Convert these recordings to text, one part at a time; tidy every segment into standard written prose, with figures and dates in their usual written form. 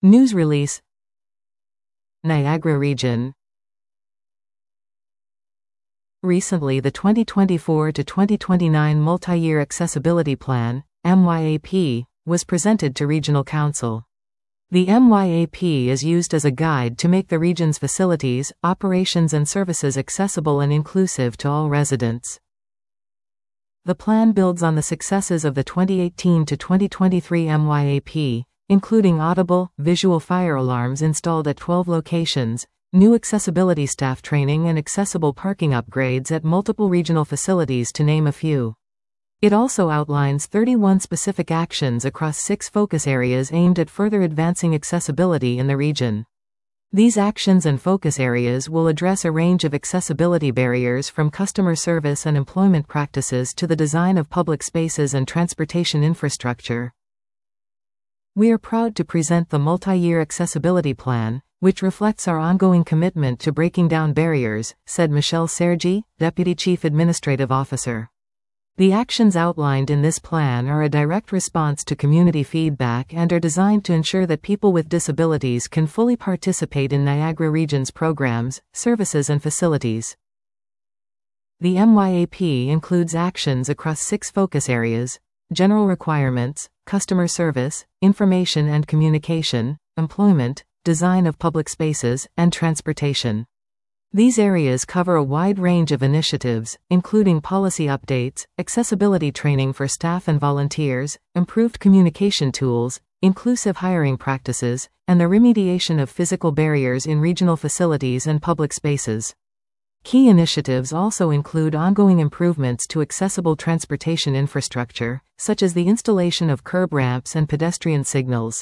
News release. Niagara Region. Recently, the 2024 to 2029 Multi-Year Accessibility Plan (MYAP) was presented to Regional Council. The MYAP is used as a guide to make the region's facilities, operations and services accessible and inclusive to all residents. The plan builds on the successes of the 2018 to 2023 MYAP, including audible, visual fire alarms installed at 12 locations, new accessibility staff training and accessible parking upgrades at multiple regional facilities, to name a few. It also outlines 31 specific actions across 6 focus areas aimed at further advancing accessibility in the region. These actions and focus areas will address a range of accessibility barriers, from customer service and employment practices to the design of public spaces and transportation infrastructure. We are proud to present the Multi-Year Accessibility Plan, which reflects our ongoing commitment to breaking down barriers, said Michelle Sergi, Deputy Chief Administrative Officer. The actions outlined in this plan are a direct response to community feedback and are designed to ensure that people with disabilities can fully participate in Niagara Region's programs, services and facilities. The MYAP includes actions across 6 focus areas: general requirements, customer service, information and communication, employment, design of public spaces, and transportation. These areas cover a wide range of initiatives, including policy updates, accessibility training for staff and volunteers, improved communication tools, inclusive hiring practices, and the remediation of physical barriers in regional facilities and public spaces. Key initiatives also include ongoing improvements to accessible transportation infrastructure, such as the installation of curb ramps and pedestrian signals.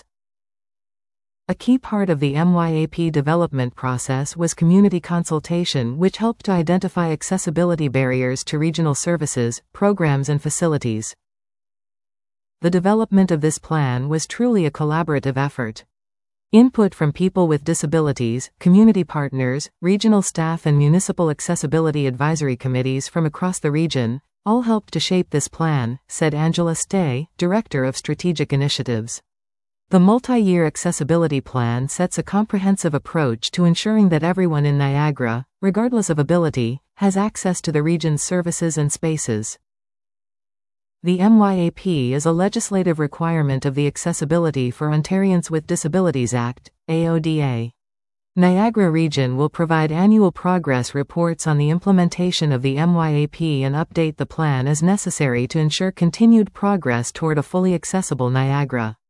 A key part of the MYAP development process was community consultation, which helped to identify accessibility barriers to regional services, programs and facilities. The development of this plan was truly a collaborative effort. Input from people with disabilities, community partners, regional staff and municipal accessibility advisory committees from across the region all helped to shape this plan, said Angela Stay, Director of Strategic Initiatives. The Multi-Year Accessibility Plan sets a comprehensive approach to ensuring that everyone in Niagara, regardless of ability, has access to the region's services and spaces. The MYAP is a legislative requirement of the Accessibility for Ontarians with Disabilities Act, AODA. Niagara Region will provide annual progress reports on the implementation of the MYAP and update the plan as necessary to ensure continued progress toward a fully accessible Niagara.